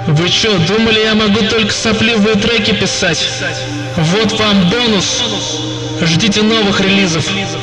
Вы чё, думали, я могу только сопливые треки писать? Вот вам бонус. Ждите новых релизов.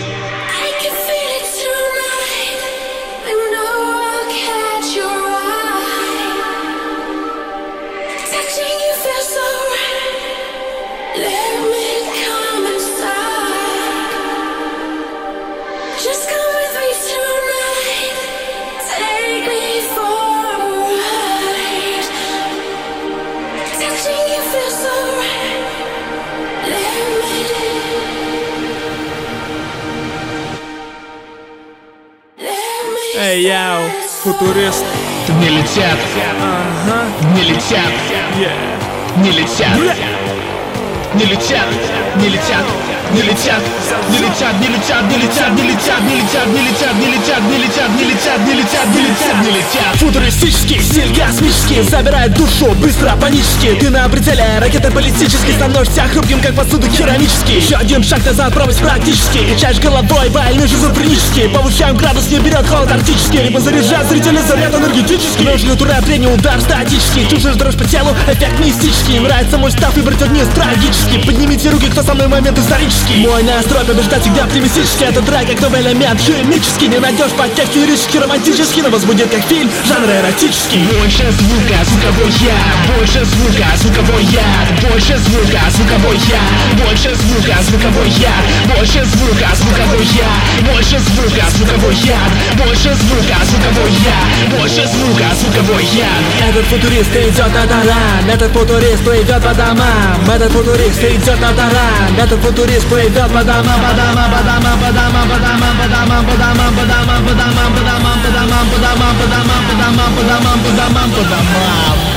Эй, яу, футурист. Не летят, не летят, не летят, не летят, не летят, не летят, не летят, не летят, не летят, не летят, не летят, не летят, не летят, не летят, не летят, не летят, не летят, не летят. Футуристический стиль космический забирает душу быстро, панически. Ты на пределе, ракеты баллистические, становишься хрупким, как посуда керамический. Еще один шаг назад, пропасть практически. Качаешь головой, больной шизофренический. Повышаем градус, не берет холод арктический. Либо заряжает зрителя заряд энергетический. Нужен туре, трение, удар статический. Чувствуешь дрожь по телу, эффект мистический. Нравится мой став, выбрать вниз трагически. Поднимите руки, кто со мной, момент исторический. Мой настрой побеждать всегда оптимистически. Это драйв, как новый элемент, химический. Не найдешь подтекст лирический, романтический, но возбудит как фильм, жанр эротический. Больше звука, звуковой яд. Больше звука, звуковой яд. Больше звука, звуковой яд. Больше звука, звуковой яд. Больше звука, звуковой яд. Больше звука, звуковой яд. Больше звука, звуковой яд. Больше звука, звуковой яд. Этот футурист идет на таран. Этот футурист плывет по домам. Этот футурист идет на таран. Этот футурист плывет по домам, по домам, по домам, по домам, по домам, по домам, по домам, по домам, по домам, по домам, по домам, по домам, по домам, по домам, по домам, по домам, по домам, по домам.